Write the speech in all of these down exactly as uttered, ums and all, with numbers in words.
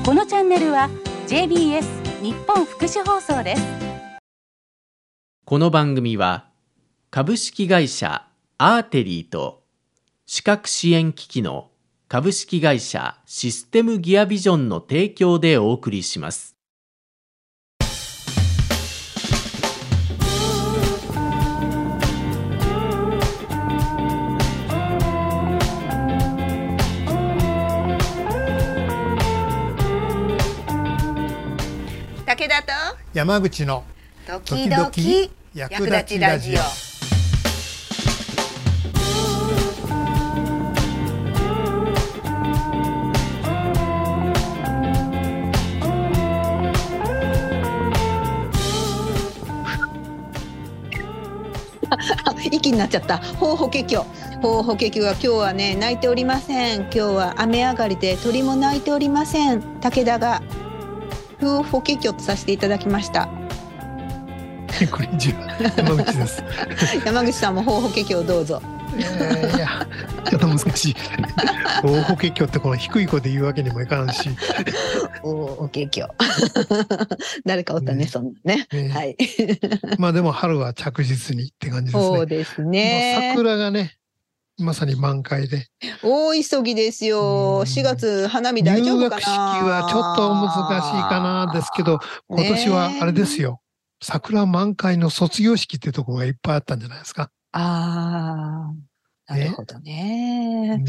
このチャンネルは ジェイビーエス 日本福祉放送です。 この番組は株式会社アーテリーと視覚支援機器の株式会社システムギアビジョンの提供でお送りします。 武田と山口の時々役立ちラジオ。息になっちゃった。ほうほけきょほうほけきょが今日はね泣いておりません。今日は雨上がりで鳥も鳴いておりません。武田がほうほけきょとさせていただきました。 こんにちは、山口です山口さんもほうほけきょをどうぞ。 いやいやちょっと難しいほうほけきょってこの低い声で言うわけにもいかんしほうほけきょ誰かおったね、ね、そんなね、ね、はいまあでも春は着実にって感じですね。 そうですね。 桜がねまさに満開で大急ぎですよ。しがつ花見大丈夫かな。 入学式はちょっと難しいかなですけど、今年はあれですよ、桜満開の卒業式ってところがいっぱいあったんじゃないですか。 ああ、なるほどね。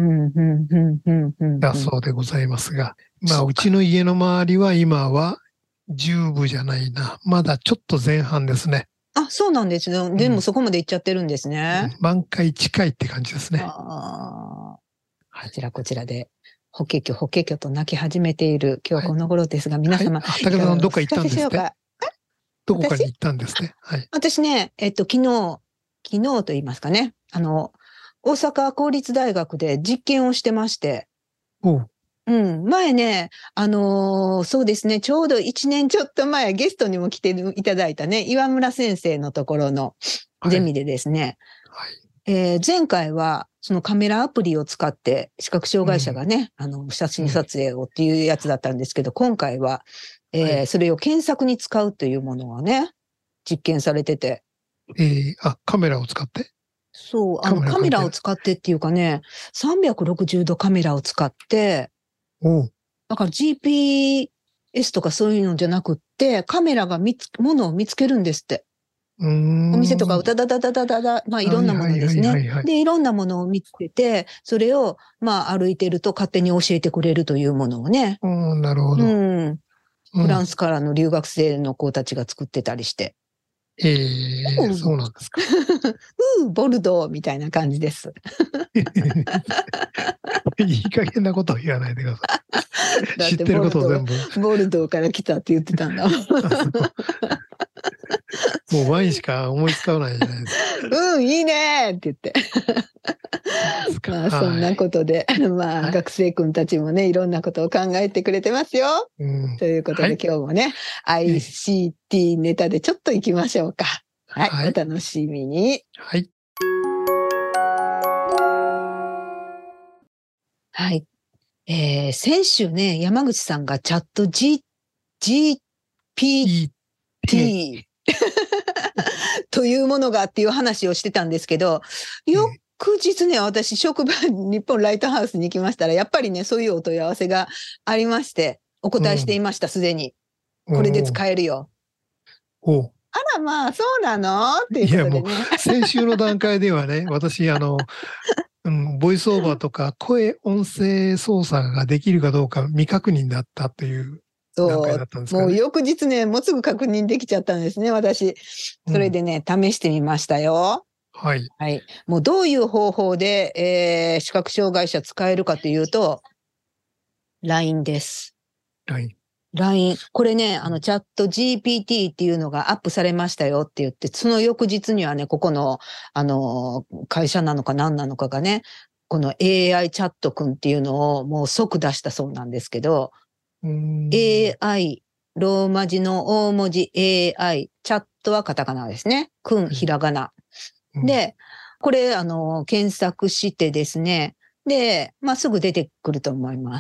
だそうでございますが、まあうちの家の周りは今は十分じゃないな、まだちょっと前半ですね。 あ、そうなんですね。でもそこまで行っちゃってるんですね。 うん、満開近いって感じですね。 あ、こちらこちらでほけきょほけきょと泣き始めている今日この頃ですが、はい、皆様、 はい、武田さんどっか行ったんですって。どこかに行ったんですね。はい。 私ね、えっと昨日昨日と言いますかね、あの大阪公立大学で実験をしてまして。 おう。 うん、前ね、あのー、そうですね、ちょうどいちねんちょっと前、ゲストにも来ていただいたね、岩村先生のところのゼミでですね、はいはい、えー、前回はそのカメラアプリを使って視覚障害者がね、うん、あの写真撮影をっていうやつだったんですけど、今回は、えーはい、それを検索に使うというものがね、実験されてて。 えー、あ、カメラを使って？ そう、あのカメラを使ってっていうかね、さんびゃくろくじゅうどカメラを使って、 おだから ジーピーエス とかそういうのじゃなくって、カメラが見つ、ものを見つけるんですって。 うーん、 お店とか歌だだだだだだ、まあいろんなものですね。で、いろんなものを見つけて、それをまあ歩いてると勝手に教えてくれるというものをね。 うん、なるほど。 うん。フランスからの留学生の子たちが作ってたりして。 ええー、そうなんですか。 うー、ボルドーみたいな感じです。 いい加減なことを言わないでください。知ってることを全部。 ボルドーから来たって言ってたんだ。 もうワインしか思いつかないじゃないですか。 うん、いいねって言って。まあそんなことで、はい、まあ、はい、学生くんたちもね、いろんなことを考えてくれてますよ。うん、ということで、はい、今日もね、アイシーティー ネタでちょっと行きましょうか。はい、はい、お楽しみに。 はい。 はい。えー、先週ね、山口さんがチャット G、ジーピーティー というものがっていう話をしてたんですけど、翌日ね、私、職場、日本ライトハウスに行きましたら、やっぱりね、そういうお問い合わせがありまして、お答えしていました、すでに。これで使えるよ。 おう。 あら、まあ、そうなのっていうことでね。 いや、もう、先週の段階ではね、私、あの、うん、ボイスオーバーとか声、音声操作ができるかどうか未確認だったという段階だったんですかね。 もう翌日ね、もうすぐ確認できちゃったんですね、私。それでね、うん、試してみましたよ。 はい。 はい。もうどういう方法で、えー、視覚障害者使えるかというと、ライン です。 ライン。 ライン。これね、あの、チャット ジーピーティー っていうのがアップされましたよって言って、その翌日にはね、ここの、あの、会社なのか何なのかがね、この エーアイ チャットくんっていうのをもう即出したそうなんですけど、 うーんエーアイ、ローマ字の大文字 エーアイ、チャットはカタカナですね。くん、ひらがな。 うん、 で、これ、あの、検索してですね、で、まあ、すぐ出てくると思います。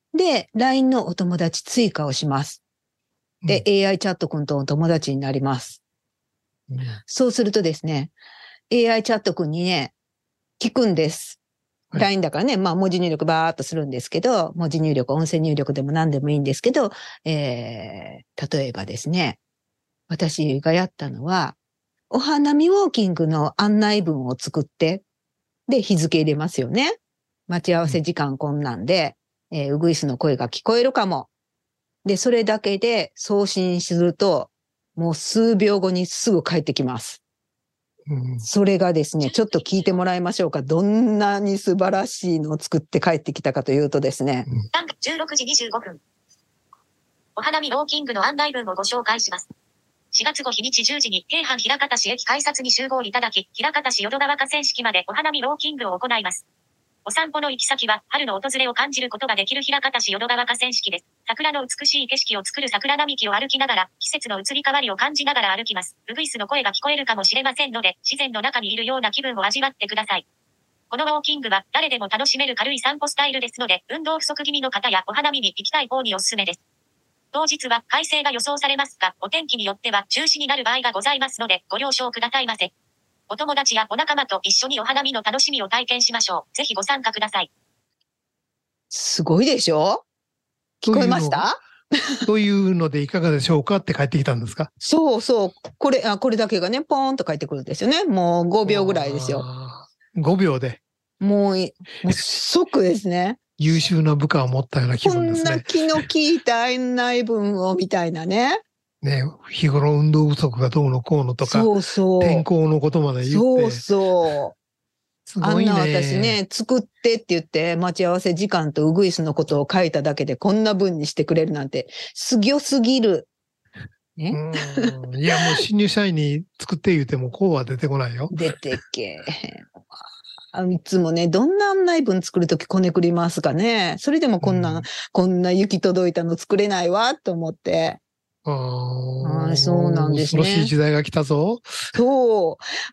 で、ライン のお友達追加をします。で、うん、エーアイ チャット君とお友達になります。うん、そうするとですね、エーアイ チャット君にね、聞くんです。はい、ライン だからね、まあ文字入力バーっとするんですけど、文字入力、音声入力でも何でもいいんですけど、えー、例えばですね、私がやったのは、お花見ウォーキングの案内文を作って、で、日付入れますよね。待ち合わせ時間こんなんで、うん、えー、ウグイスの声が聞こえるかも。で、それだけで送信すると、もう数秒後にすぐ帰ってきます。うん、それがですね、ちょっと聞いてもらいましょうか。どんなに素晴らしいのを作って帰ってきたかというとですね。 じゅうろくじにじゅうごふん。お花見ウォーキングの案内文をご紹介します。しがつご日にちじゅうじに京阪枚方市駅改札に集合いただき、枚方市淀川河川敷までお花見ウォーキングを行います。お散歩の行き先は、春の訪れを感じることができる枚方市淀川河川敷です。桜の美しい景色を作る桜並木を歩きながら、季節の移り変わりを感じながら歩きます。ウグイスの声が聞こえるかもしれませんので、自然の中にいるような気分を味わってください。このウォーキングは、誰でも楽しめる軽い散歩スタイルですので、運動不足気味の方やお花見に行きたい方におすすめです。当日は快晴が予想されますが、お天気によっては中止になる場合がございますので、ご了承くださいませ。お友達やお仲間と一緒にお花見の楽しみを体験しましょう。ぜひご参加ください。 すごいでしょ？聞こえました？ というのでいかがでしょうかって帰ってきたんですか？ そうそう。これ、あ、これだけがね、ポーンと帰ってくるんですよね。もうごびょうぐらいですよ。 ごびょうで。 もう、もう即ですね。 優秀な部下を持ったような気分ですね。 こんな気の利いた案内文をみたいなね。 ね、日頃運動不足がどうのこうのとか、 そうそう。 天候のことまで言って。 そうそう。 すごいね。 あんな私ね、作ってって言って、待ち合わせ時間とウグイスのことを書いただけでこんな文にしてくれるなんて、すぎょすぎる。ね、 うんいや、もう新入社員に作って言うてもこうは出てこないよ。 出てけへん。いつもね、どんな案内文作るときこねくりますかね。それでもこんな、うん、こんな雪届いたの作れないわと思って。 ああ、そうなんですね。 恐ろしい時代が来たぞ。 そう。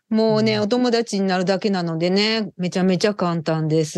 もうね、うん、お友達になるだけなのでね、めちゃめちゃ簡単です。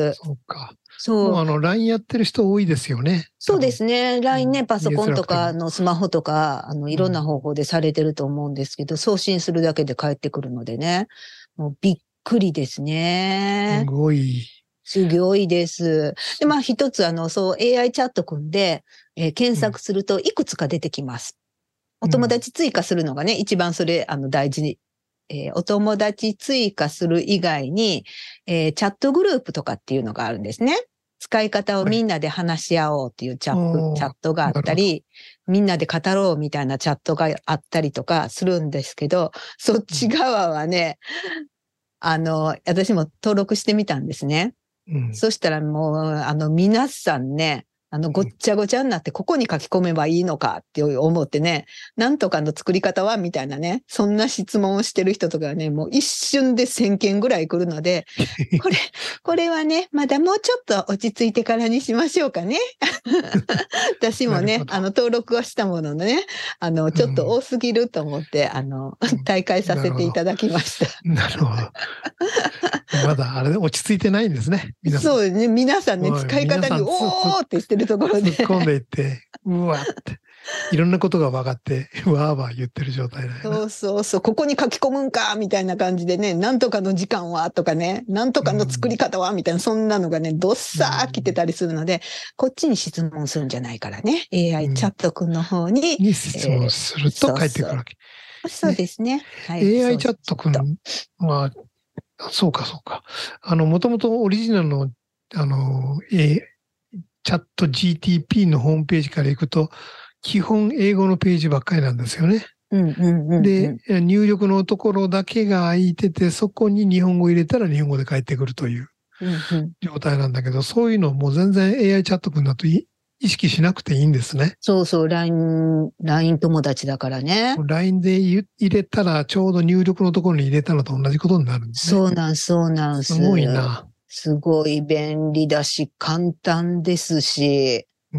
そうか。 そう。 もうあの、ライン やってる人多いですよね。 そうですね。ライン ね、パソコンとかのスマホとか、あの、いろんな方法でされてると思うんですけど、うん、送信するだけで返ってくるのでね、もうびっくりですね。 すごい。 すごいです。で、まあ一つあの、そう エーアイ チャット組んで、えー、検索するといくつか出てきます。うん、お友達追加するのがね、一番それ、あの、大事に。えー、お友達追加する以外に、えー、チャットグループとかっていうのがあるんですね。使い方をみんなで話し合おうっていうチャット、はい、チャットがあったり、みんなで語ろうみたいなチャットがあったりとかするんですけど、そっち側はね、うん、あの、私も登録してみたんですね。うん、そしたらもう、あの、皆さんね、あの、ごっちゃごちゃになって、ここに書き込めばいいのかって思ってね、なんとかの作り方はみたいなね、そんな質問をしてる人とかね、もう一瞬でせんけんぐらい来るので、これ、これはね、まだもうちょっと落ち着いてからにしましょうかね。私もね、あの、登録はしたものでね、あの、ちょっと多すぎると思って、うん、あの、大会させていただきました。 なるほど。まだあれで落ち着いてないんですね。 皆さんそうですね。皆さんね、使い方におーってしてるところで。 突っ込んでいって、うわって。いろんなことが分かって、わーわー言ってる状態だよね。 そうそうそう。ここに書き込むんかみたいな感じでね、なんとかの時間はとかね、なんとかの作り方はみたいな、そんなのがね、どっさー来てたりするので、こっちに質問するんじゃないからね。エーアイ チャット君の方に。 に質問すると返ってくるわけ。 そうそう、そうですね。 はい、エーアイ チャット君は、そうかそうか。あの、もともとオリジナルの、あの、えー、チャット ジーティーピー のホームページから行くと、基本英語のページばっかりなんですよね。 うんうんうんうん、 で、入力のところだけが空いてて、そこに日本語入れたら日本語で返ってくるという状態なんだけど、うんうん、そういうのも全然 エーアイ チャット君だと意識しなくていいんですね。 そうそう、ライン、ライン 友達だからね。 ライン で入れたら、ちょうど入力のところに入れたのと同じことになるんですね。 そうなん、そうなんす。 すごいな。 すごい便利だし、簡単ですし。 うん。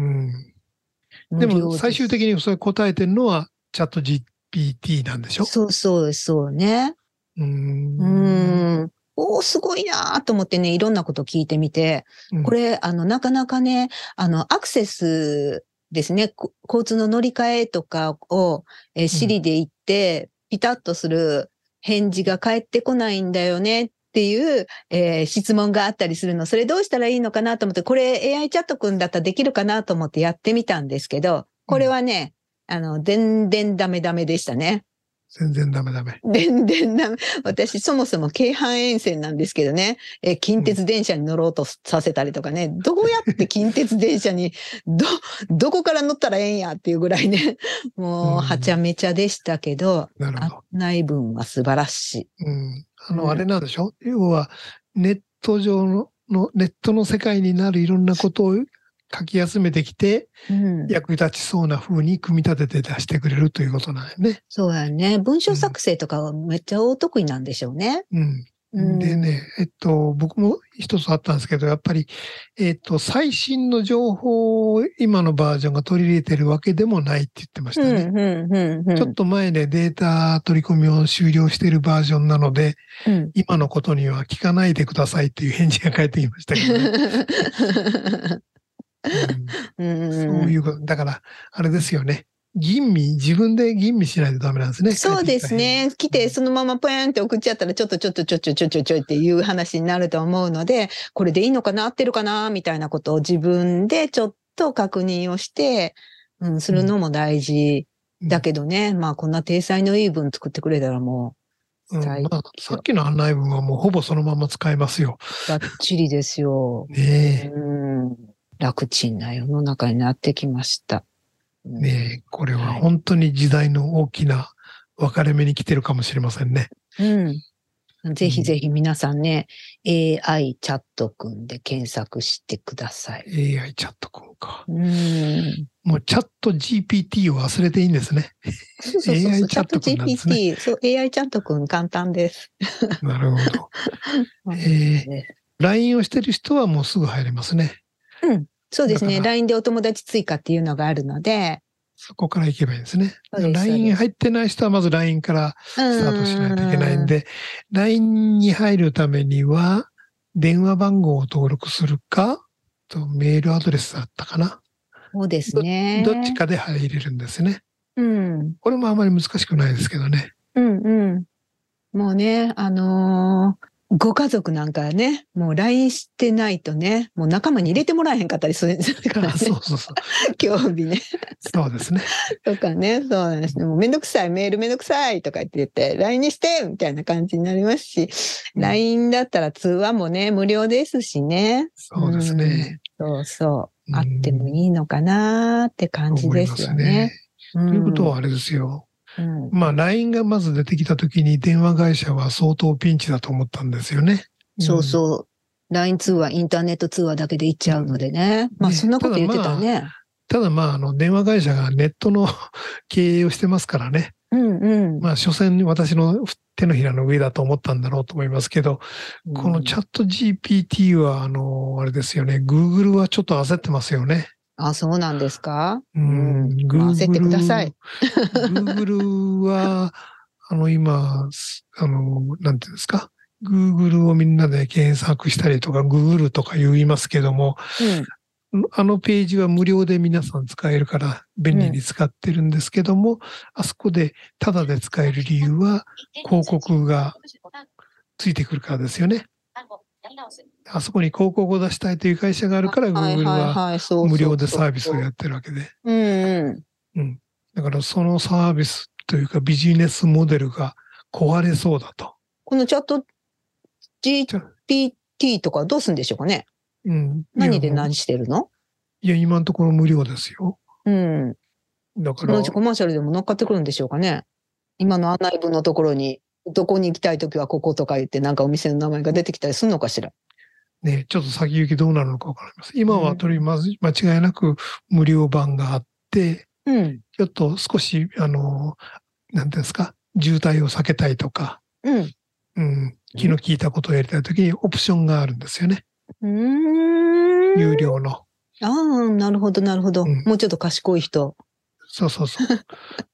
でも最終的にそれ答えてるのはチャット ジーピーティー なんでしょ？ そうそうそうね。 うーん。 うん。 おー、すごいなーと思ってね、いろんなこと聞いてみて、 うんこれ、あの、なかなかね、あの、アクセスですね、こ交通の乗り換えとかを、えー、Siri で言って、ピタッとする返事が返ってこないんだよねっていう、えー質問があったりするの。それどうしたらいいのかなと思って、これ エーアイ チャットくんだったらできるかなと思ってやってみたんですけど、これはね、あの、全然ダメダメでしたね。 全然ダメダメ。 全然ダメ。私、そもそも京阪沿線なんですけどね、えー近鉄電車に乗ろうとさせたりとかね、どうやって近鉄電車に、ど、どこから乗ったらええんやっていうぐらいね、もう、 うんはちゃめちゃでしたけど、 なるほど。 案内文は素晴らしい。 うん。あの、 うんあれなんでしょ、要は、ネット上の、のネットの世界になるいろんなことを書き集めてきて、 うん、 役立ちそうな風に組み立てて出してくれるということなんよね。 そうやね。文章作成とかはめっちゃお得意なんでしょうね。 うん。 うんでね、えっと、僕も一つあったんですけど、やっぱり、えっと、最新の情報を今のバージョンが取り入れてるわけでもないって言ってましうん、 たね。 うん、うん、うん。 ちょっと前でデータ取り込みを終了しているバージョンなので、 うん。 今のことには聞かないでくださいっていう返事が返ってきましたけどね。うんうんそういうこと。だから、あれですよね。吟味、自分で吟味しないとダメなんですね。 そうですね。来て、そのままポヤンって送っちゃったら、ちょっとちょっとちょちょちょちょちょっていう話になると思うので、これでいいのかな、合ってるかな、みたいなことを自分でちょっと確認をして、うん、するのも大事だけどね。まあ、こんな体裁のいい文作ってくれたらもうん最まあ、さっきの案内文はもうほぼそのまま使えますよ。 う、バッチリですよ。 ねうん、楽ちんな世の中になってきました。 え、 うんねえ、これは本当に時代の大きな分かれ目に来てるかもしれませんね。 うん。ぜひぜひ皆さんね、エーアイ チャットくんで検索してください。 エーアイ チャットくんか。 うん。 もうチャット ジーピーティー を忘れていいんですね。 そうそうそうエーアイそう。 チャットくんなんですねチャット ジーピーティー、そう、エーアイ チャットくん簡単です。 なるほど。えー ライン をしてる人はもうすぐ入れますね。 うん。そうですね。 だからライン でお友達追加っていうのがあるので。 そこから行けばいいんですね。 そうですライン 入ってない人はまず ライン からスタートしないといけないんで、ライン に入るためには、電話番号を登録するか、とメールアドレスだったかな。 そうですね。 どっちかで入れるんですね。 うん。 これもあまり難しくないですけどね。 うんうん。もうね、あのーご家族なんかね、もう ライン してないとね、もう仲間に入れてもらえへんかったりするからね。 そうそうそう。 興味ね。 そうですね。 とかね、そうなんですね。もうめんどくさい、メールめんどくさいとか言って言って、ライン にしてみたいな感じになりますし、 うんライン だったら通話もね、無料ですしね。 そうですね。 うん。そうそう。 うんあってもいいのかなって感じですよね。 ということはあれですよ。 うん、 まあ、ライン がまず出てきたときに電話会社は相当ピンチだと思ったんですよね。 そうそう。ライン 通話、インターネット通話だけで行っちゃうのでね。まあ、そんなこと言ってたね。 ただまあ、あの、電話会社がネットの経営をしてますからね。 うんうん。 まあ、所詮私の手のひらの上だと思ったんだろうと思いますけど、このチャット ジーピーティー は、あの、あれですよね、Google はちょっと焦ってますよね。 あ、そうなんですか？ うん、 Google、焦ってください。 Google は、あの、今、あの、なんていうんですか、Google をみんなで検索したりとか、Google とか言いますけども、うん、あのページは無料で皆さん使えるから便利に使ってるんですけども、うん、あそこでタダで使える理由は、広告がついてくるからですよね。あそこに広告を出したいという会社があるから、Google は無料でサービスをやってるわけで。うん。だからそのサービスというかビジネスモデルが壊れそうだと。 このチャット ジーピーティー とかどうするんでしょうかね。 うん。 何で何してるの？ いや、今のところ無料ですよ。 うん。 だから。 そのうちコマーシャルでも乗っかってくるんでしょうかね。今の案内文のところに、どこに行きたいときはこことか言って、なんかお店の名前が出てきたりするのかしら。 ね、ちょっと先行きどうなるのかわかります。今はとりまず間違いなく無料版があって、 うん、 ちょっと少し、あの、なんていうんですか、渋滞を避けたいとか、 うん。 うん、気の利いたことをやりたいときにオプションがあるんですよね。 うーん。 有料の。 ああ、なるほど、なるほど、うん。もうちょっと賢い人。 そうそうそう。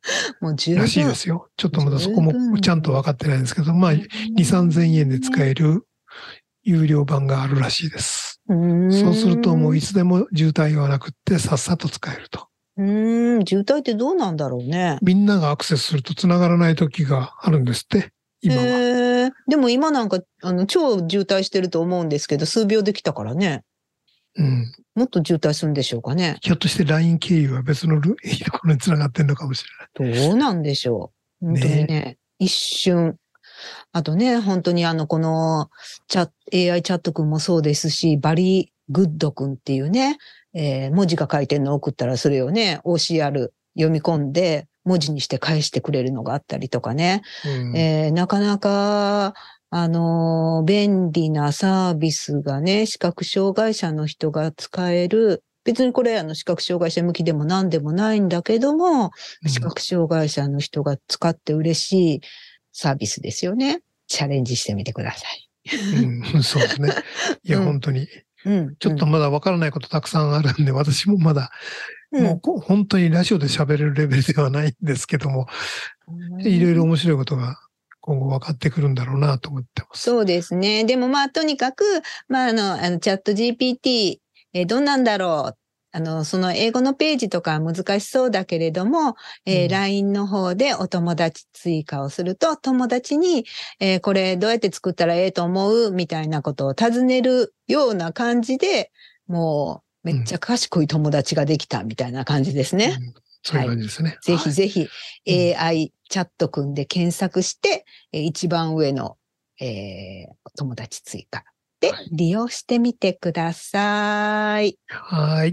もう十分。 らしいですよ。ちょっとまだそこもちゃんと分かってないんですけど、まあ、に、さんぜんえんで使える有料版があるらしいです。そうするともういつでも渋滞はなくってさっさと使えると。 うーん、渋滞ってどうなんだろうね。 みんながアクセスすると繋がらない時があるんですって、今は。 へーでも今なんか、あの、超渋滞してると思うんですけど、数秒できたからね。 うん。 もっと渋滞するんでしょうかね。 ひょっとして ライン 経由は別のルところに繋がってんのかもしれない。 どうなんでしょう。本当にね、ね一瞬。あとね、本当にあの、このチャ、エーアイ チャット君もそうですし、バリー・グッド君っていうね、えー、文字が書いてるのを送ったらそれをね、オーシーアール 読み込んで文字にして返してくれるのがあったりとかね。うんえー、なかなか、あのー、便利なサービスがね、視覚障害者の人が使える。別にこれあの視覚障害者向きでも何でもないんだけども、うん、視覚障害者の人が使って嬉しいサービスですよね。チャレンジしてみてください。 うん、そうですね。いや、うん、本当に。うん、ちょっとまだわからないことたくさんあるんで、私もまだ、うん、もう本当にラジオで喋れるレベルではないんですけども、うん、いろいろ面白いことが今後分かってくるんだろうなと思ってます。 そうですね。でもまあ、とにかく、まあ、あの、あのチャット ジーピーティー、えー、どうなんだろう。あの、その英語のページとかは難しそうだけれども、えーうん、ライン の方でお友達追加をすると、友達に、えー、これどうやって作ったらええと思うみたいなことを尋ねるような感じで、もうめっちゃ賢い友達ができたみたいな感じですね。 うん、そういう感じですね。 はい、ぜひぜひ エーアイ チャット君で検索して、うん、一番上の、えー、友達追加で利用してみてください。 はい。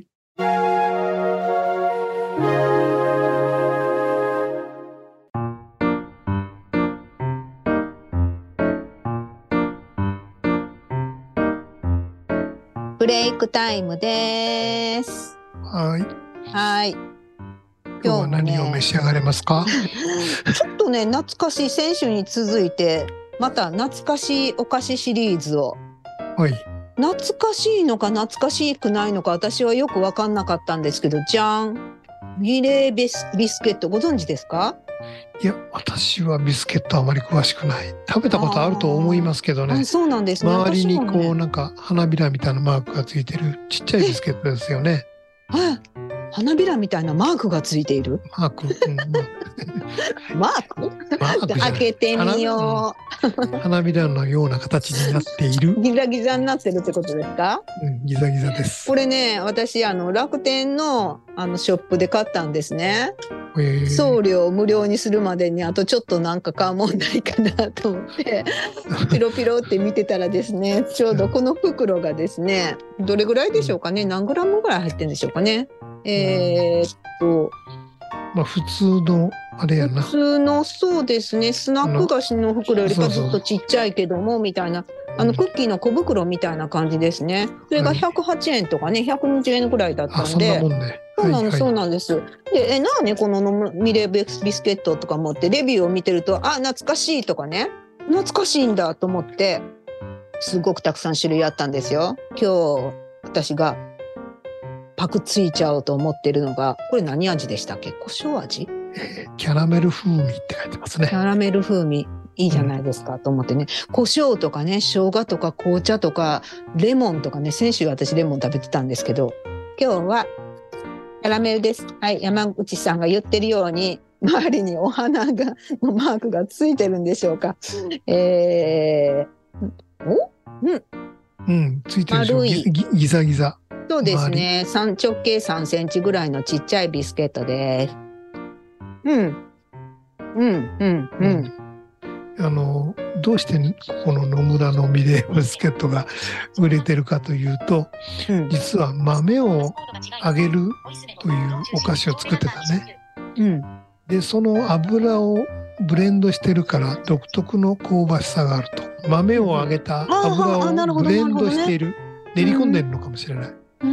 ブレイクタイムです。 はい。 はい。 今日は何を召し上がれますか？ ちょっとね、懐かしい、先週に続いて、また懐かしいお菓子シリーズを。 はい。 懐かしいのか懐かしくないのか私はよく分かんなかったんですけど、じゃん。ミレービス、ビスケットご存知ですか？ いや、私はビスケットあまり詳しくない。食べたことあると思いますけどね。 あ、そうなんですね。 周りにこう、ね、なんか花びらみたいなマークがついてるちっちゃいビスケットですよね。 はい。花びらみたいなマークがついている。 マーク。うん、 マーク？マーク開けてみよう。花, 花びらのような形になっている。 ギザギザになってるってことですか？ うん、ギザギザです。 これね、私あの楽天のあのショップで買ったんですね。送料無料にするまでにあとちょっとなんか買うもんないかなと思ってピロピロって見てたらですね、ちょうどこの袋がですね、どれぐらいでしょうかね、何グラムぐらい入ってるんでしょうかね。えー、っとまあ普通のあれやな。 普通のそうですね、スナック菓子の袋よりかずっとちっちゃいけどもみたいな、あのクッキーの小袋みたいな感じですね。それがひゃくはちえんとかね、ひゃくにじゅうえんぐらいだったんで。 あ、そんなもんね。 そうなんです、そうなんです。で、え、なあね、このミレービスケットとか持ってレビューを見てると、あ、懐かしいとかね、懐かしいんだと思って、すごくたくさん種類あったんですよ。今日、私がパクついちゃおうと思ってるのが、これ何味でしたっけ？胡椒味？ えー、キャラメル風味って書いてますね。 キャラメル風味。いいじゃないですかと思ってね、うん、胡椒とかね、生姜とか紅茶とかレモンとかね、先週私レモン食べてたんですけど、今日はキャラメルです。はい、山口さんが言ってるように周りにお花がのマークがついてるんでしょうか。えー、おうん、 うん、ついてるでしょ。ギ, ギ, ギザギザ。 そうですね。直径さんセンチぐらいのちっちゃいビスケットです。うん、うん、うん、うん。うんあのどうしてこの野村のミレービスケットが売れてるかというと、うん、実は豆を揚げるというお菓子を作ってたね、うん、でその油をブレンドしてるから独特の香ばしさがあると。豆を揚げた油をブレンドしている、練り込んでるのかもしれない。うん、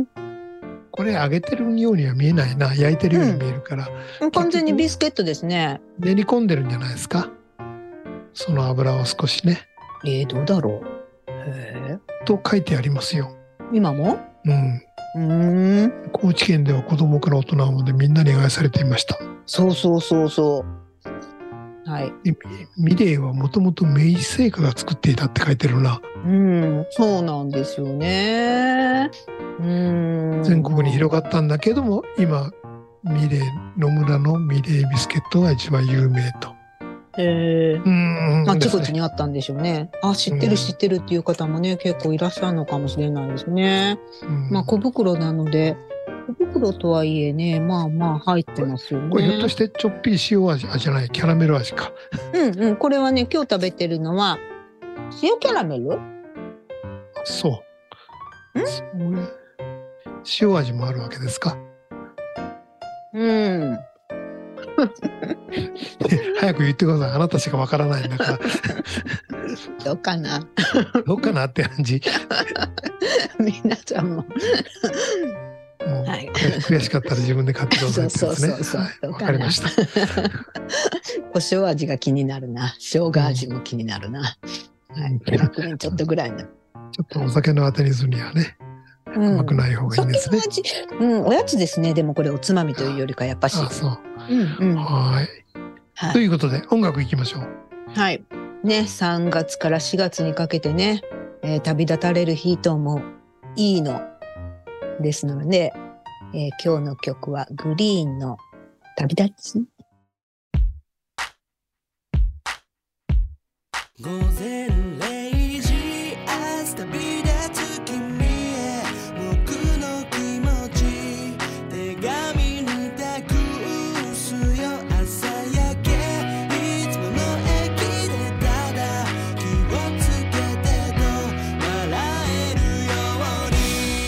これ揚げてるようには見えないな、焼いてるように見えるから、 うん、完全にビスケットですね。 練り込んでるんじゃないですか、その油を少しね。 えー、どうだろう。へーと書いてありますよ。 今も？ うん。うーん。高知県では子供から大人までみんなに愛されていました。 そうそうそうそう。はい。 でミレーはもともと明治製菓が作っていたって書いてるな。 うん、そうなんですよね。うん。 全国に広がったんだけども、今、ミレー、野村のミレービスケットが一番有名と。 へえ。 うん、 あちこちにあったんでしょうね。あ、知ってる知ってるっていう方もね、結構いらっしゃるのかもしれないですね。うん、まあ小袋なので、小袋とはいえね、まあまあ入ってますよね。 これひょっとしてちょっぴり塩味、あ、じゃない、キャラメル味か。 うんうん、これはね、今日食べてるのは、塩キャラメル？ そう。ん？塩味もあるわけですか？ うん。 早く言ってください。あなたしかわからないんだから。 どうかな。 どうかなって感じ。 皆さんも。 もう、はい、悔しかったら自分で買ってくださいってやつね。そうそうそうそう。はい、わかりました。 胡椒味が気になるな。生姜味も気になるな。うん、はい。ひゃくえんちょっとぐらいの。 ちょっとお酒のあてにするにはね。うまくない方がいいんですね。 うん、おやつですね。でもこれおつまみというよりかやっぱし。 あ、そう。 うんうん、 はい。はい。ということで音楽いきましょう。 はい。ね、さんがつからしがつにかけてね、えー、旅立たれる人もいいのですので、えー、今日の曲はグリーンの旅立ち。午前れいじ明日旅立つ君へ僕の気持ち手紙に託すよ朝焼けいつもの駅でただ気をつけてと笑えるように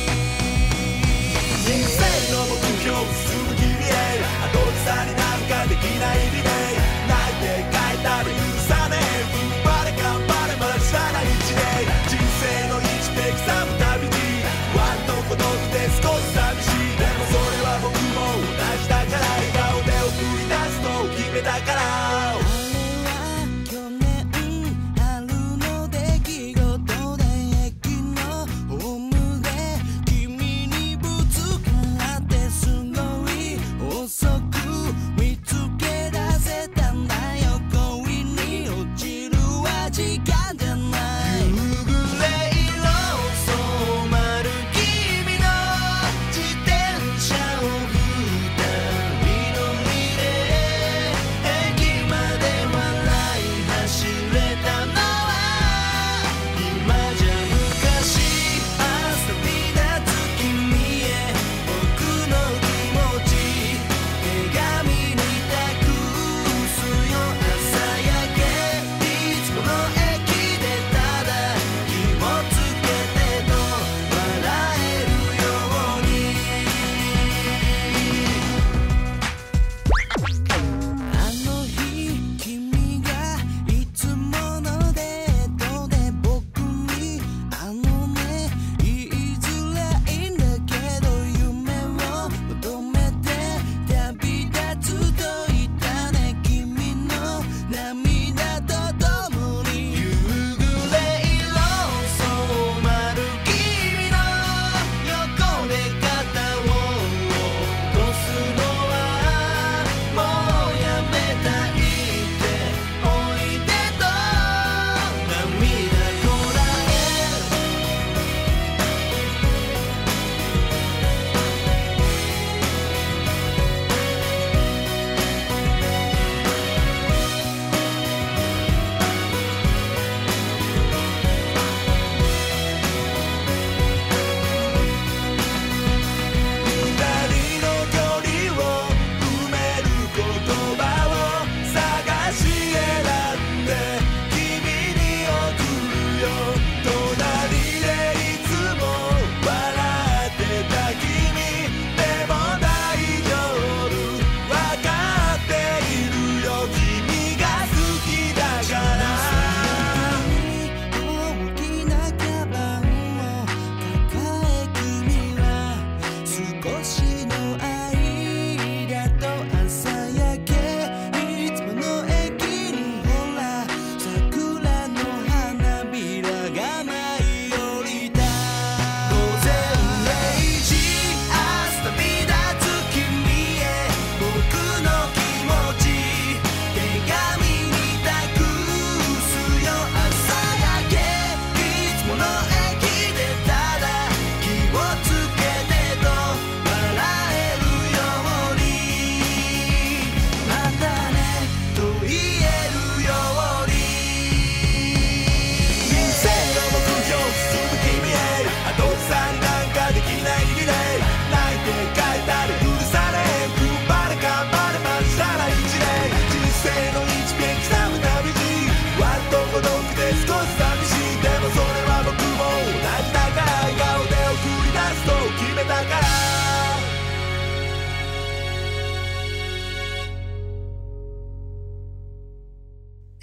人生の目標進む君へ後ずさになんかできないリレー泣いて帰ったら許さねえ踏ん張れ頑張れまだ下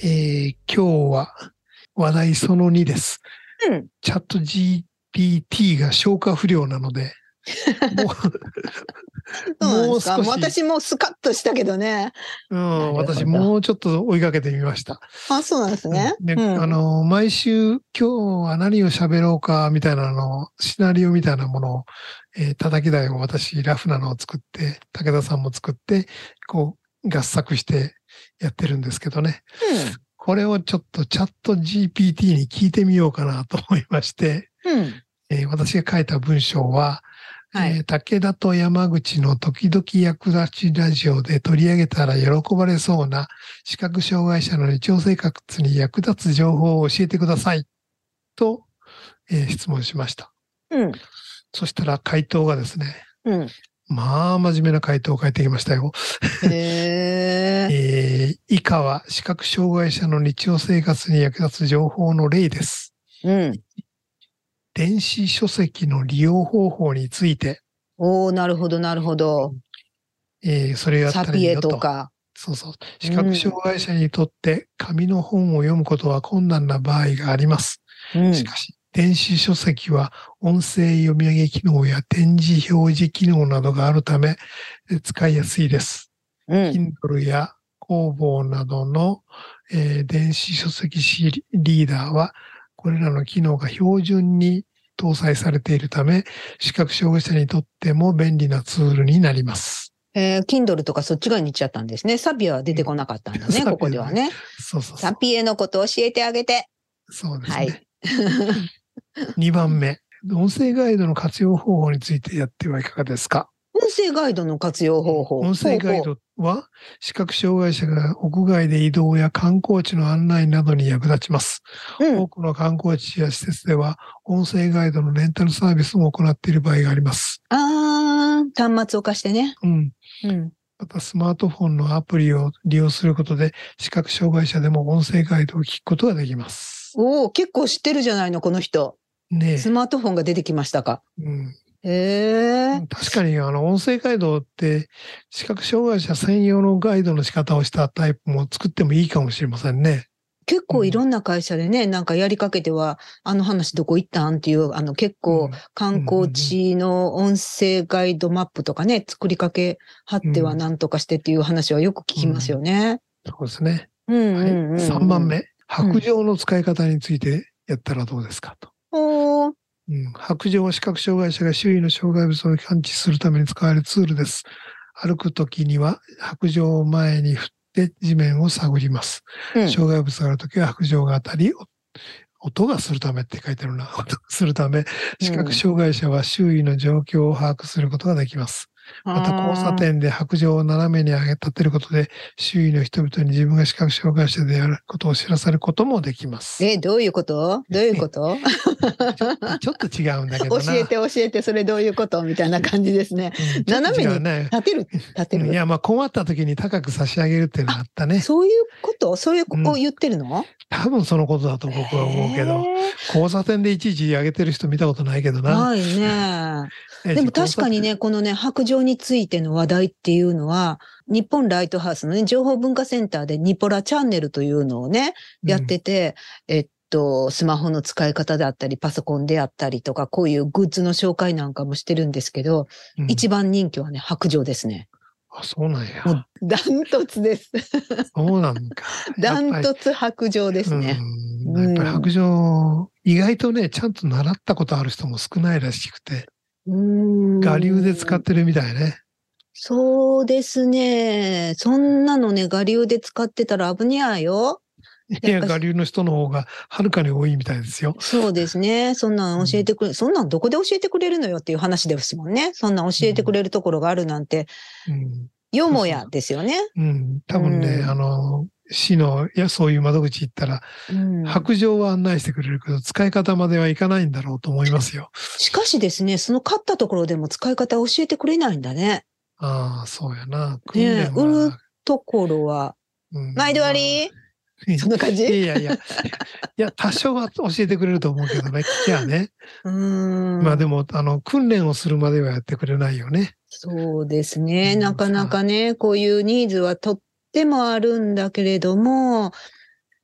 えー、今日は話題そのにです。 うん。 チャット ジーピーティー が消化不良なので、もう、 そうなんですか。 もう少し、 私もスカッとしたけどね。 うん、 なるほど私もうちょっと追いかけてみました。 あ、そうなんですね。 で、 うんあの、毎週今日は何を喋ろうかみたいなのを、シナリオみたいなものを、えー叩き台を私、ラフなのを作って、武田さんも作って、こう、合作してやってるんですけどね。これをちょっとチャット ジーピーティー に聞いてみようかなと思いまして、 うん。うん。 えー私が書いた文章は、 はいえー武田と山口の時々役立ちラジオで取り上げたら喜ばれそうな視覚障害者の日常生活に役立つ情報を教えてくださいと、えー質問しました。 うん。 そしたら回答がですね、 うん。 まあ真面目な回答を返ってきましたよ。 へー。 えー以下は視覚障害者の日常生活に役立つ情報の例です。 うん。 電子書籍の利用方法について、 おー、なるほど、なるほど。 えーそれをやったサピエらいいよと。 とか。 そうそう。視覚障害者にとって紙の本を読むことは困難な場合があります。 うん。 しかし、電子書籍は音声読み上げ機能や展示表示機能などがあるためえー使いやすいです。 うん。 Kindle や工房などの、えー電子書籍シリーダーはこれらの機能が標準に搭載されているため、視覚障害者にとっても便利なツールになります。 えー、Kindle とかそっち側に行っちゃったんですね。サピエは出てこなかったんだね、 うんここではね。 そうそうそうサ。ピエのことを教えてあげて。 そうですね。 はい。 にばんめ、音声ガイドの活用方法についてやってはいかがですか？ 音声ガイドの活用方法。 音声ガイほうドは視覚障害者が屋外で移動や観光地の案内などに役立ちます。 ほう。うん。 多くの観光地や施設では音声ガイドのレンタルサービスも行っている場合があります。 あー、端末を貸してね。 うん。 うん。 またスマートフォンのアプリを利用することで視覚障害者でも音声ガイドを聞くことができます。 おー、結構知ってるじゃないの、この人。 ねスマートフォンが出てきましたか。 え。うんへー。 確かに、あの、音声ガイドって、視覚障害者専用のガイドの仕方をしたタイプも作ってもいいかもしれませんね。 結構いろんな会社でね、なんかやりかけては、あの話どこ行ったんっていう、あの結構観光地の音声ガイドマップとかね、作りかけはってはなんとかしてっていう話はよく聞きますよね。 そうですね。 うんうんうんうん。 はい。さんばんめ、白杖の使い方についてやったらどうですかと。 おー。 うん、白杖は視覚障害者が周囲の障害物を感知するために使われるツールです。歩くときには白杖を前に振って地面を探ります。 うん。 障害物があるときは白杖が当たり、お音がするためって書いてあるな。音がするため、視覚障害者は周囲の状況を把握することができます。また交差点で白杖を斜めに上げ立てることで、周囲の人々に自分が視覚障害者であることを知らせることもできます。 え、どういうことどういうことちょっとちょっと違うんだけどな。 教えて教えて、それどういうことみたいな感じですね。 うんちょっと斜めに違うね。 立てる、立てる。 うんいや、まあ困った時に高く差し上げるっていうのがあったね。 そういうことそういうことを言ってるの、 多分そのことだと僕は思うけど、 へー交差点でいちいち上げてる人見たことないけどな。 ないね。でも確かにね、このね、白杖についての話題っていうのは、日本ライトハウスのね、情報文化センターでニポラチャンネルというのをね、やってて、えっと、スマホの使い方であったり、パソコンであったりとか、こういうグッズの紹介なんかもしてるんですけど、 うん一番人気はね、白杖ですね。 あ、そうなんや。 もうダントツです。 そうなんか。 ダンやっぱトツ白杖ですね。 りうんやっぱり白杖、意外とね、ちゃんと習ったことある人も少ないらしくて、 うーん我流で使ってるみたいね。 そうですね。そんなのね、我流で使ってたら危にゃーよ。 いや、我流の人の方がはるかに多いみたいですよ。 そうですね。そんなん教えてくれ、そんなんどこで教えてくれるのよっていう話ですもんね。そんなん教えてくれるところがあるなんて、 うん。 よもやですよね。 うん。多分ね、 うんあの、市の、いや、そういう窓口行ったら、 うん白杖は案内してくれるけど、使い方まではいかないんだろうと思いますよ。 しかしですね、その買ったところでも使い方教えてくれないんだね。 ああ、そうやな。訓ねえ、 練は、 売るところは、 うん毎度あり、 まあそんな感じいやいやいや、いや、多少は教えてくれると思うけどね、聞きゃね。 うーん。 まあでも、あの、訓練をするまではやってくれないよね。 そうですね。 うんなかなかね、こういうニーズはとってもあるんだけれども、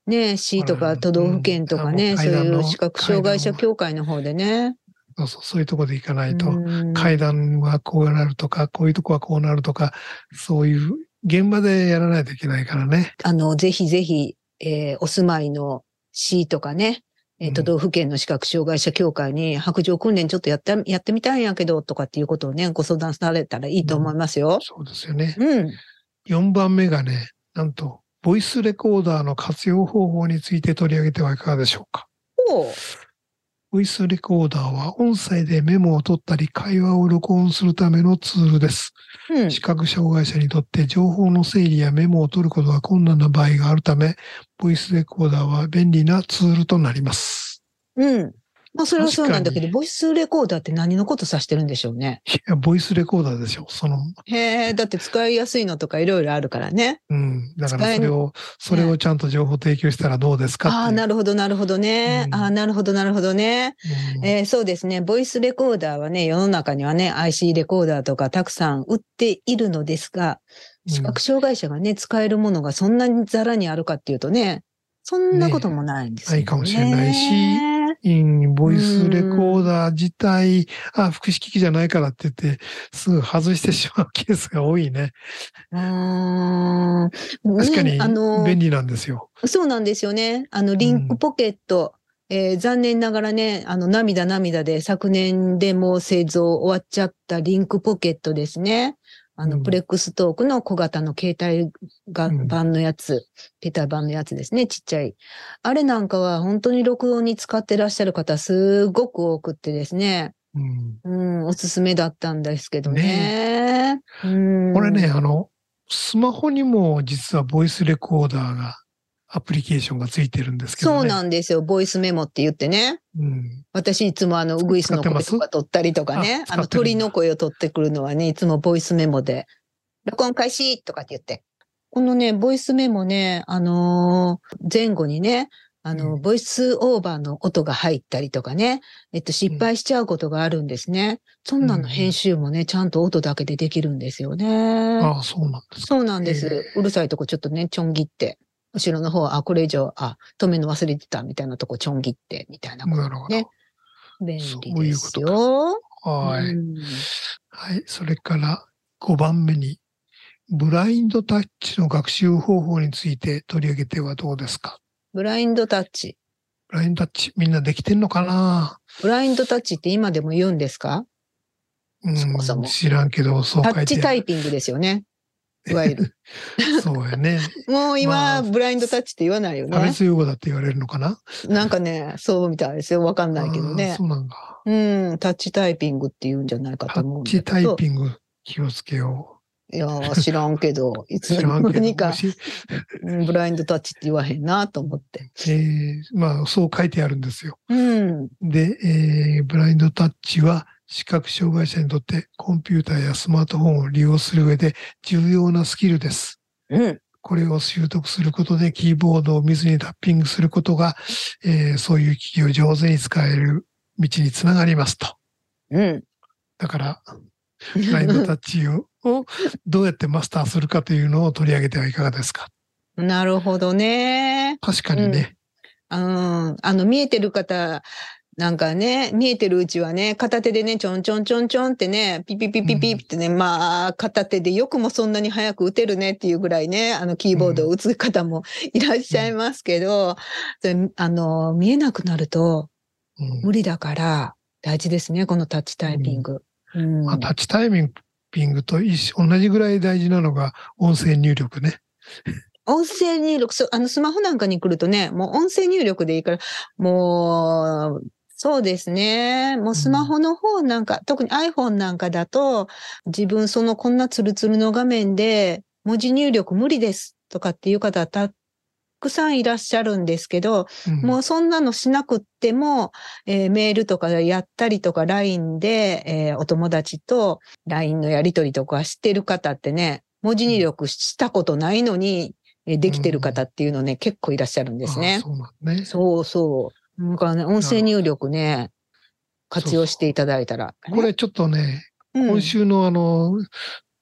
ね、市とか都道府県とかね、 うん、 そういう階段の視覚障害者協会の方でね。 そうそう、そういうところで行かないと、 うん階段はこうなるとか、こういうとこはこうなるとか、そういう現場でやらないといけないからね。 あの、ぜひぜひ、えーお住まいの市とかね、えーうん都道府県の視覚障害者協会に白状訓練ちょっとやって、やってみたいんやけど、とかっていうことをね、ご相談されたらいいと思いますよ。 そうですよね。 うん。 よんばんめがね、なんと、ボイスレコーダーの活用方法について取り上げてはいかがでしょうか。 おうボイスレコーダーは音声でメモを取ったり会話を録音するためのツールです。 うん。 視覚障害者にとって情報の整理やメモを取ることが困難な場合があるため、ボイスレコーダーは便利なツールとなります。 うん。まあ、それはそうなんだけど、 確かボイスレコーダーって何のこと指してるんでしょうね。 いや、ボイスレコーダーでしょ。その、 へえ、だって使いやすいのとかいろいろあるからね。 うん。だから使えそれを、それをちゃんと情報提供したらどうですかっていう。 ああ、なるほど、なるほどね。 うんああ、なるほど、なるほどね。 うんえーそうですね。ボイスレコーダーはね、世の中にはね、アイシー レコーダーとかたくさん売っているのですが、 うん視覚障害者がね、使えるものがそんなにザラにあるかっていうとね、そんなこともないんですよね。 ないかもしれないしうんボイスレコーダー自体、あ、複式機じゃないからって言って、すぐ外してしまうケースが多いね。 うーん。 確かにねあの便利なんですよ。 そうなんですよね。あの、リンクポケット、えー残念ながらね、あの、涙涙で昨年でもう製造終わっちゃったリンクポケットですね。あの、 うんプレックストークの小型の携帯がうん版のやつ、携帯版のやつですね、ちっちゃい。あれなんかは本当に録音に使ってらっしゃる方すごく多くってですね。 うんうん、おすすめだったんですけどね。うん、 これね、あの、スマホにも実はボイスレコーダーが、アプリケーションがついてるんですけどね。 そうなんですよ。ボイスメモって言ってね。 うん。 私いつもあの、ウグイスの声とか取ったりとかね、あの、 あ使ってるんだ鳥の声を取ってくるのはね、いつもボイスメモで、録音開始とかって言って。このね、ボイスメモね、あのー前後にね、あの、 うんボイスオーバーの音が入ったりとかね、えっと、失敗しちゃうことがあるんですね。そんなの編集もね、ちゃんと音だけでできるんですよね。 ああ、そうなんですか。 そうなんです。うるさいとこちょっとね、ちょん切って。後ろの方、あ、これ以上、あ、止めるの忘れてたみたいなとこちょん切って、みたいなことなるほど。 ね。便利そういうですことかよ。 はい。 うんはい。それからごばんめに、ブラインドタッチの学習方法について取り上げてはどうですか。 ブラインドタッチ。 ブラインドタッチ、みんなできてんのかな。 ブラインドタッチって今でも言うんですか？ うん、 そもそも知らんけど、そうタッチ書いてある。 タイピングですよね。いわゆる。 そうやね。 もう今、 まあブラインドタッチって言わないよ差ね。 別用語だって言われるのかな。 なんかね、そうみたいですよ。わかんないけどあーねそ。うなんだ。 うん、タッチタイピングって言うんじゃないかタと思うんだけど。 ッチタイピング気をつけよいやー、知らんけど、いつう。知らんけど。 の間にかも、しうんブラインドタッチって言わへんなと思って。 えーまあ、そう書いてあるんですよ。 うん。 で、えーブラインドタッチは視覚障害者にとってコンピューターやスマートフォンを利用する上で重要なスキルです。 うん。 これを習得することでキーボードを見ずにタッピングすることが、えーそういう機器を上手に使える道につながりますと。 うん。 だから、ブラインドタッチををどうやってマスターするかというのを取り上げてはいかがですか。 なるほどね。 確かにね。 うん。あの、見えてる方、なんかね、見えてるうちはね、片手でね、ちょんちょんちょんちょんってね、ピピピピピってね、まあ、片手でよくもそんなに早く打てるねっていうぐらいね、あの、キーボードを打つ方もいらっしゃいますけど、それあの、見えなくなるとうん無理だから、大事ですね、このタッチタイピング。うん。 まあ、タッチタイピングと一緒同じぐらい大事なのが音声入力ね。 音声入力、そうあの、スマホなんかに来るとね、もう音声入力でいいから、もう、そうですね。もうスマホの方なんか、特に iPhone なんかだと、自分そのこんなツルツルの画面で文字入力無理ですとかっていう方たくさんいらっしゃるんですけど、 うんもうそんなのしなくっても、えーメールとかやったりとか ライン で、えーお友達と ライン のやり取りとかしてる方ってね、文字入力したことないのに、えーできてる方っていうのね、結構いらっしゃるんですね。 ああそうなんね。 そうそう。だからね、音声入力ね、活用していただいたら。 これちょっとね、 うん今週のあの、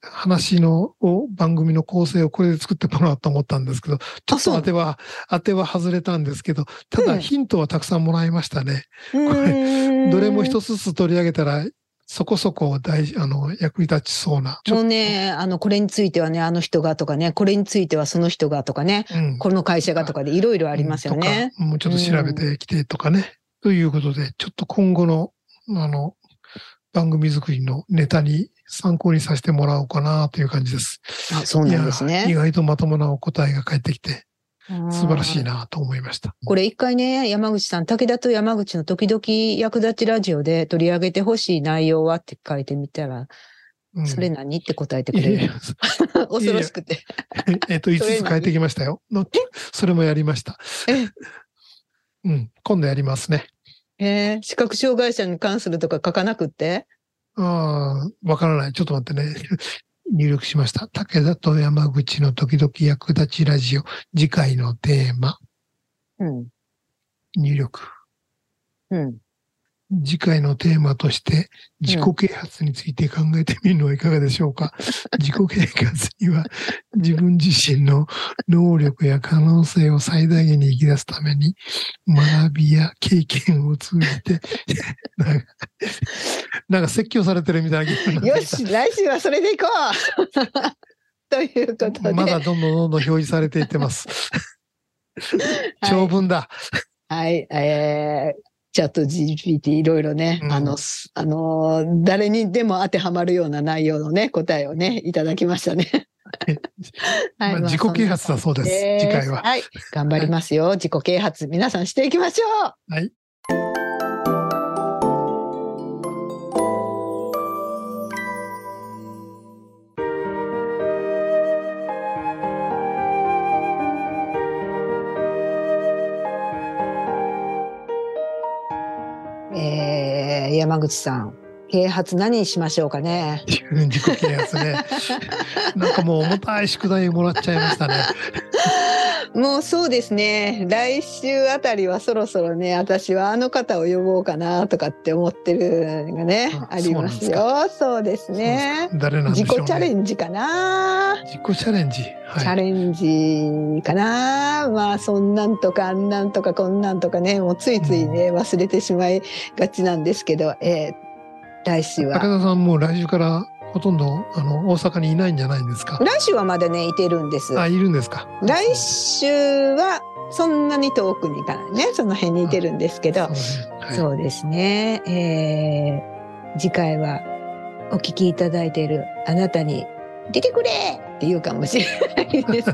話のを番組の構成をこれで作ってもらおうと思ったんですけど、ちょっと当ては、当ては外れたんですけど、ただヒントはたくさんもらいましたね。これ、どれも一つずつ取り上げたら、そこそこ大事、あの、役に立ちそうな。 もうね、あの、これについてはね、あの人がとかね、これについてはその人がとかね、うん、この会社がとかでいろいろありますよね。 うん、もうちょっと調べてきてとかね。うん、ということで、ちょっと今後の、あの、番組作りのネタに参考にさせてもらおうかなという感じです。 あ、そうなんですね。 意外とまともなお答えが返ってきて、素晴らしいなと思いました。 これ一回ね、山口さん、武田と山口の時々役立ちラジオで取り上げてほしい内容はって書いてみたら、うん、それ何って答えてくれる。恐ろしくて。 えっと、いつつ変えてきましたよ。それもやりました。うん、今度やりますね。 えー、視覚障害者に関するとか書かなくって？ ああ、わからない。ちょっと待ってね。入力しました。武田と山口の時々役立ちラジオ。次回のテーマ。 うん。 入力。 うん。 次回のテーマとして自己啓発について考えてみるのはいかがでしょうか。うん、自己啓発には自分自身の能力や可能性を最大限に生き出すために学びや経験を通じてなんか、なんか説教されてるみたいな気分になってきた。 よし、来週はそれでいこうということで。 まだどんどんどんどん表示されていってます。長文だ。 はい、はい、えーチャット ジーピーティー いろいろね、うん、あの、あの、誰にでも当てはまるような内容のね、答えをね、いただきましたね。 はい、まあ、自己啓発だそうです、次回は。 はい、頑張りますよ。自己啓発、皆さんしていきましょう。 はい。 えー、山口さん、啓発何にしましょうかね。 自己啓発ね。なんかもう重たい宿題もらっちゃいましたね。 もうそうですね。来週あたりはそろそろね、私はあの方を呼ぼうかなとかって思ってるのがね、あ, ありますよ。そうですね。 誰なんでしょうね。 自己チャレンジかな。 自己チャレンジ。はい、 チャレンジかな。まあそんなんとかあんなんとかこんなんとかね、もうついついね、うん、忘れてしまいがちなんですけど、えー、来週は。 武田さんもう来週からほとんどあの大阪にいないんじゃないんですか。 来週はまだねいてるんです。 あ、いるんですか。 来週はそんなに遠くに行かないね、その辺にいてるんですけど、そうですね、はい、そうですね、えー、次回はお聞きいただいているあなたに出てくれって言うかもしれないです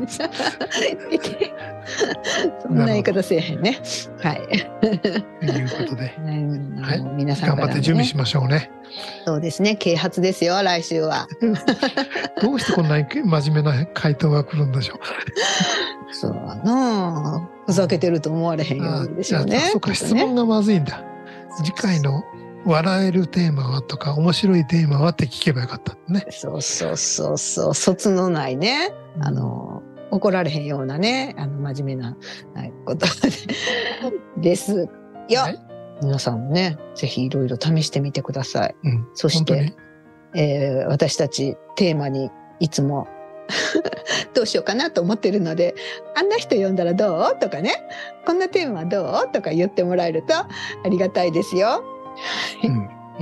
そんな言い方せえへんね。はい。 ということで、 はい、皆さんから、ね、 頑張って準備しましょうね。 そうですね、啓発ですよ、来週は。 どうしてこんなに真面目な回答が来るんでしょう。 そうなあ、ふざけてると思われへんようにでしょうね。 そうか、質問がまずいんだ。次回の笑えるテーマはとか面白いテーマはって聞けばよかったね。 そうそうそうそう、卒のないね、あの怒られへんようなね、あの真面目なことですよ。はい、皆さんもね、ぜひいろいろ試してみてください。うん、そして、えー、私たちテーマにいつもどうしようかなと思ってるので、あんな人呼んだらどうとかね、こんなテーマどうとか言ってもらえるとありがたいですよ。うん、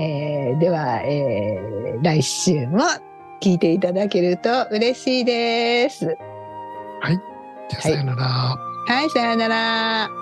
えー、では、えー、来週も聞いていただけると嬉しいです。 はい。じゃあさよなら。 はい、はい、さよなら。